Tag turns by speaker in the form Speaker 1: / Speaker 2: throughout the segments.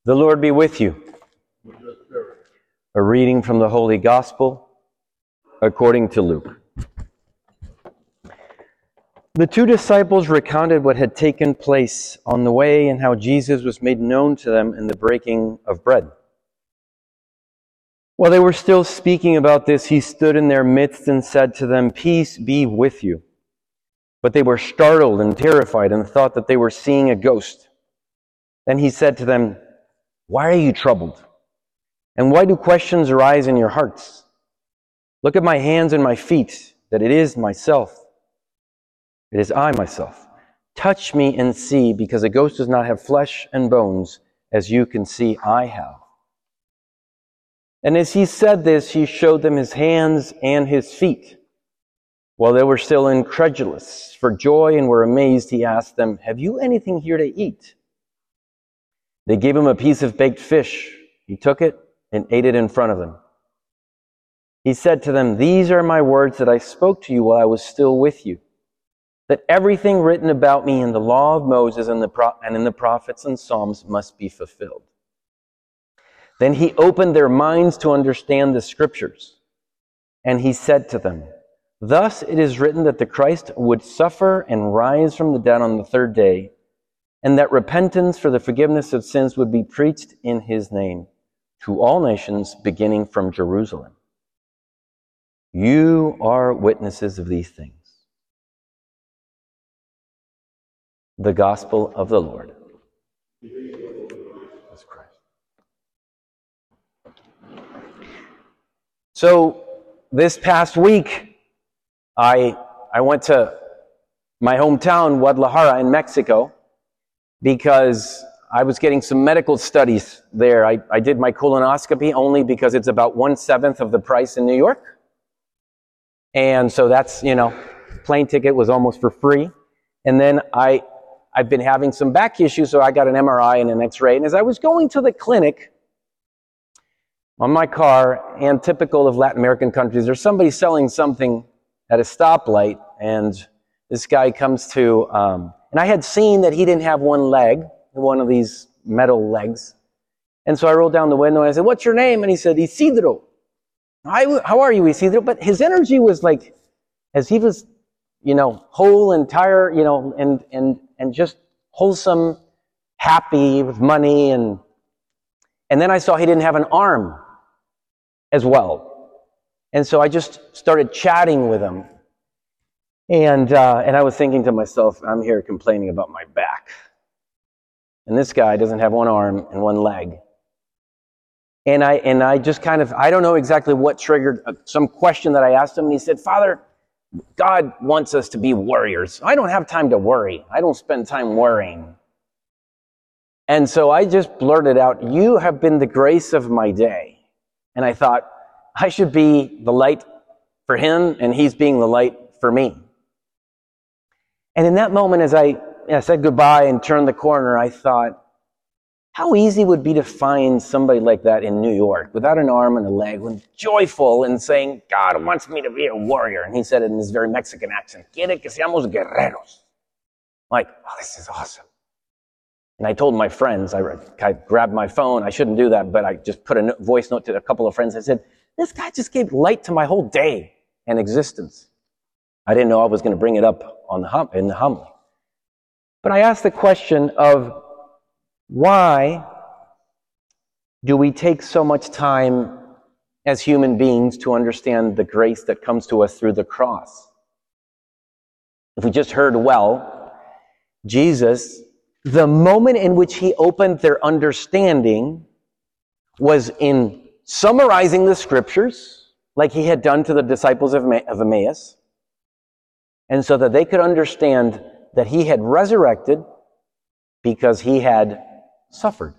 Speaker 1: The Lord be with you. A reading from the Holy Gospel according to Luke. The two disciples recounted what had taken place on the way and how Jesus was made known to them in the breaking of bread. While they were still speaking about this, he stood in their midst and said to them, "Peace be with you." But they were startled and terrified and thought that they were seeing a ghost. Then he said to them, "Why are you troubled? And why do questions arise in your hearts? Look at my hands and my feet, that it is myself. It is I myself. Touch me and see, because a ghost does not have flesh and bones, as you can see I have." And as he said this, he showed them his hands and his feet. While they were still incredulous for joy and were amazed, he asked them, "Have you anything here to eat?" They gave him a piece of baked fish. He took it and ate it in front of them. He said to them, "These are my words that I spoke to you while I was still with you, that everything written about me in the law of Moses and in the prophets and Psalms must be fulfilled." Then he opened their minds to understand the scriptures. And he said to them, "Thus it is written that the Christ would suffer and rise from the dead on the third day, and that repentance for the forgiveness of sins would be preached in his name to all nations, beginning from Jerusalem. You are witnesses of these things." The Gospel of the Lord. Jesus Christ. So, this past week, I went to my hometown, Guadalajara in Mexico, because I was getting some medical studies there. I did my colonoscopy only because it's about 1/7 of the price in New York. And so that's, plane ticket was almost for free. And then I've been having some back issues, so I got an MRI and an X-ray. And as I was going to the clinic on my car, and typical of Latin American countries, there's somebody selling something at a stoplight, and this guy comes to, and I had seen that he didn't have one leg, one of these metal legs. And so I rolled down the window and I said, "What's your name?" And he said, "Isidro." "How are you, Isidro?" But his energy was like, as he was, whole, entire, and just wholesome, happy with money. And then I saw he didn't have an arm as well. And so I just started chatting with him. And I was thinking to myself, I'm here complaining about my back. And this guy doesn't have one arm and one leg. And I just I don't know exactly what triggered some question that I asked him. And he said, "Father, God wants us to be warriors. I don't have time to worry. I don't spend time worrying." And so I just blurted out, "You have been the grace of my day." And I thought, I should be the light for him, and he's being the light for me. And in that moment, as I said goodbye and turned the corner, I thought, how easy would it be to find somebody like that in New York, without an arm and a leg, and joyful and saying, "God wants me to be a warrior." And he said it in his very Mexican accent, "Quiere que seamos guerreros." Like, oh, this is awesome. And I told my friends, I grabbed my phone. I shouldn't do that, but I just put a voice note to a couple of friends. I said, "This guy just gave light to my whole day and existence." I didn't know I was going to bring it up in the homily. But I asked the question of, why do we take so much time as human beings to understand the grace that comes to us through the cross? If we just heard well, Jesus, the moment in which he opened their understanding was in summarizing the scriptures, like he had done to the disciples of Emmaus, and so that they could understand that he had resurrected because he had suffered.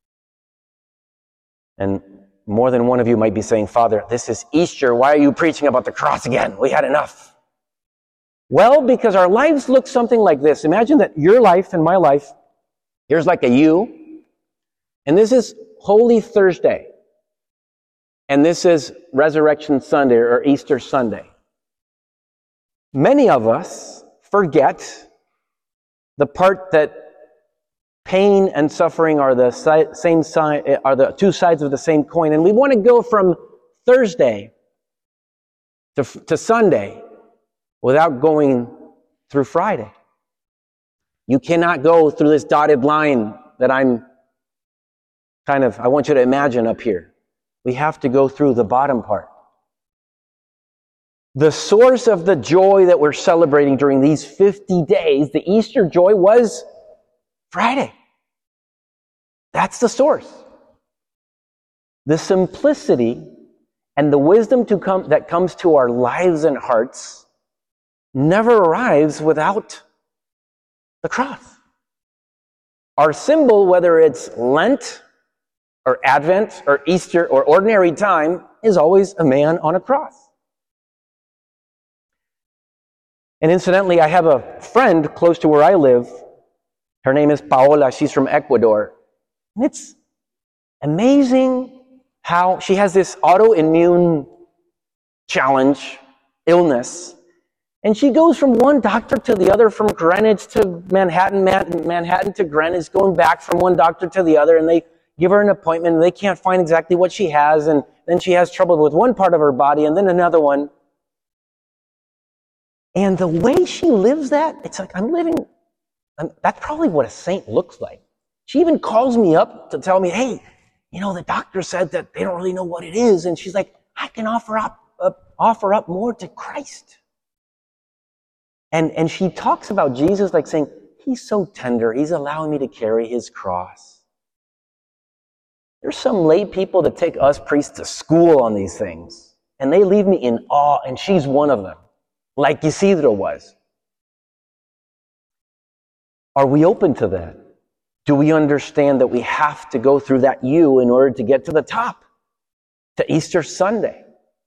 Speaker 1: And more than one of you might be saying, "Father, this is Easter. Why are you preaching about the cross again? We had enough." Well, because our lives look something like this. Imagine that your life and my life, here's like a U, and this is Holy Thursday, and this is Resurrection Sunday or Easter Sunday. Many of us forget the part that Pain and suffering are the same side, are the two sides of the same coin. And we want to go from Thursday to Sunday without going through Friday. You cannot go through this dotted line that I want you to imagine up here. We have to go through the bottom part. The source of the joy that we're celebrating during these 50 days, the Easter joy, was Friday. That's the source. The simplicity and the wisdom that comes to our lives and hearts never arrives without the cross. Our symbol, whether it's Lent or Advent or Easter or ordinary time, is always a man on a cross. And incidentally, I have a friend close to where I live. Her name is Paola. She's from Ecuador. And it's amazing how she has this autoimmune challenge, illness. And she goes from one doctor to the other, from Greenwich to Manhattan, Manhattan to Greenwich, going back from one doctor to the other, and they give her an appointment, and they can't find exactly what she has, and then she has trouble with one part of her body, and then another one. And the way she lives that, it's like that's probably what a saint looks like. She even calls me up to tell me, hey, the doctor said that they don't really know what it is, and she's like, I can offer up more to Christ. And she talks about Jesus like saying, he's so tender, he's allowing me to carry his cross. There's some lay people that take us priests to school on these things, and they leave me in awe, and she's one of them, like Isidro was. Are we open to that? Do we understand that we have to go through that U in order to get to the top, to Easter Sunday?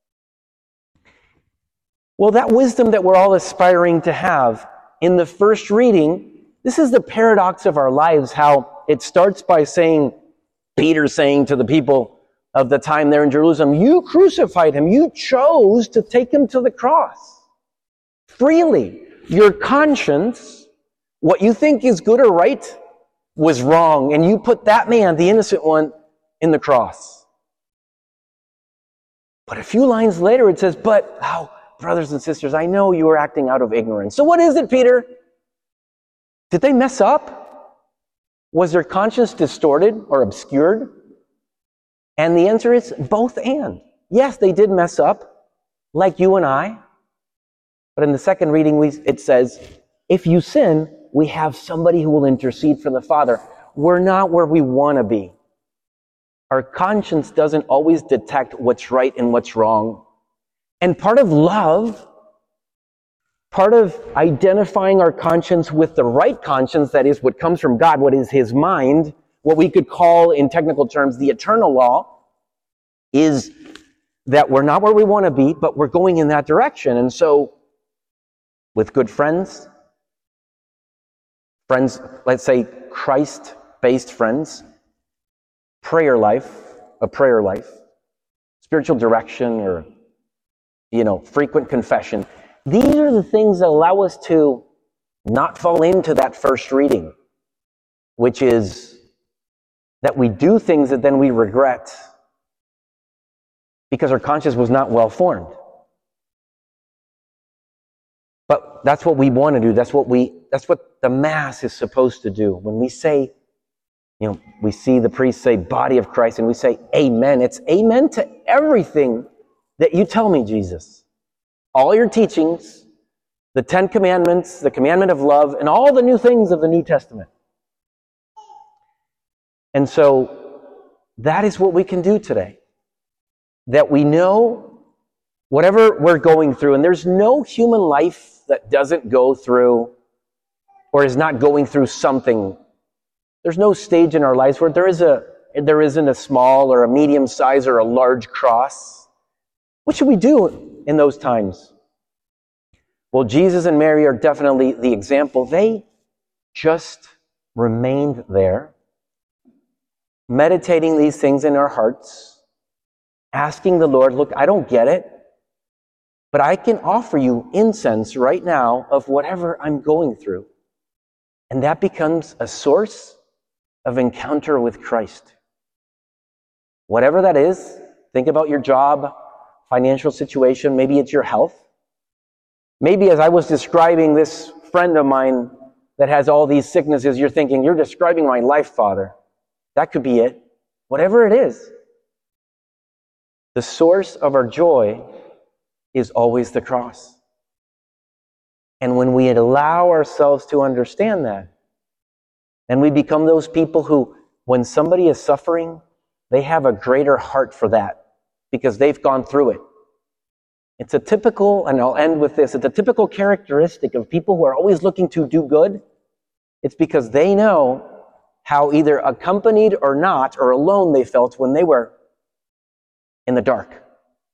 Speaker 1: Well, that wisdom that we're all aspiring to have, in the first reading, this is the paradox of our lives, how it starts by Peter saying to the people of the time there in Jerusalem, you crucified him, you chose to take him to the cross. Freely, your conscience, what you think is good or right, was wrong, and you put that man, the innocent one, in the cross. But a few lines later it says, brothers and sisters, I know you are acting out of ignorance. So what is it, Peter? Did they mess up? Was their conscience distorted or obscured? And the answer is both and. Yes, they did mess up, like you and I. But in the second reading, it says, if you sin, we have somebody who will intercede for the Father. We're not where we want to be. Our conscience doesn't always detect what's right and what's wrong. And part of love, part of identifying our conscience with the right conscience, that is what comes from God, what is his mind, what we could call in technical terms the eternal law, is that we're not where we want to be, but we're going in that direction. And so, with good friends, let's say Christ-based friends, a prayer life, spiritual direction, or frequent confession. These are the things that allow us to not fall into that first reading, which is that we do things that then we regret because our conscience was not well formed. But that's what we want to do. That's what the Mass is supposed to do. When we say, we see the priest say, body of Christ, and we say, amen. It's amen to everything that you tell me, Jesus. All your teachings, the 10 Commandments, the commandment of love, and all the new things of the New Testament. And so, that is what we can do today. That we know whatever we're going through, and there's no human life that doesn't go through or is not going through something. There's no stage in our lives where there isn't a small or a medium size or a large cross. What should we do in those times? Well, Jesus and Mary are definitely the example. They just remained there, meditating these things in our hearts, asking the Lord, look, I don't get it, but I can offer you incense right now of whatever I'm going through. And that becomes a source of encounter with Christ. Whatever that is, think about your job, financial situation, maybe it's your health. Maybe as I was describing this friend of mine that has all these sicknesses, you're thinking, you're describing my life, Father. That could be it. Whatever it is. The source of our joy is always the cross. And when we allow ourselves to understand that, then we become those people who, when somebody is suffering, they have a greater heart for that because they've gone through it. It's a typical, and I'll end with this, it's a typical characteristic of people who are always looking to do good. It's because they know how either accompanied or not, or alone they felt when they were in the dark.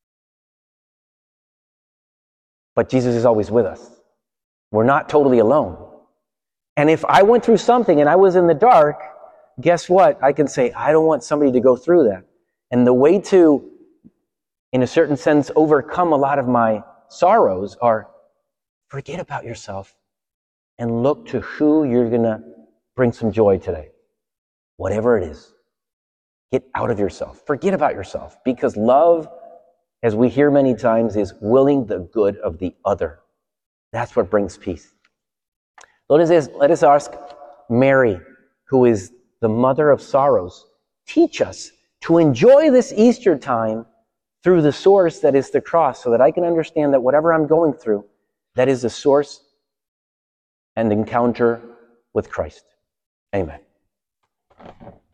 Speaker 1: But Jesus is always with us. We're not totally alone. And if I went through something and I was in the dark, guess what? I can say, I don't want somebody to go through that. And the way to, in a certain sense, overcome a lot of my sorrows are forget about yourself and look to who you're going to bring some joy today. Whatever it is. Get out of yourself. Forget about yourself. Because love, as we hear many times, is willing the good of the other. That's what brings peace. Let us ask Mary, who is the mother of sorrows, teach us to enjoy this Easter time through the source that is the cross, so that I can understand that whatever I'm going through, that is the source and encounter with Christ. Amen.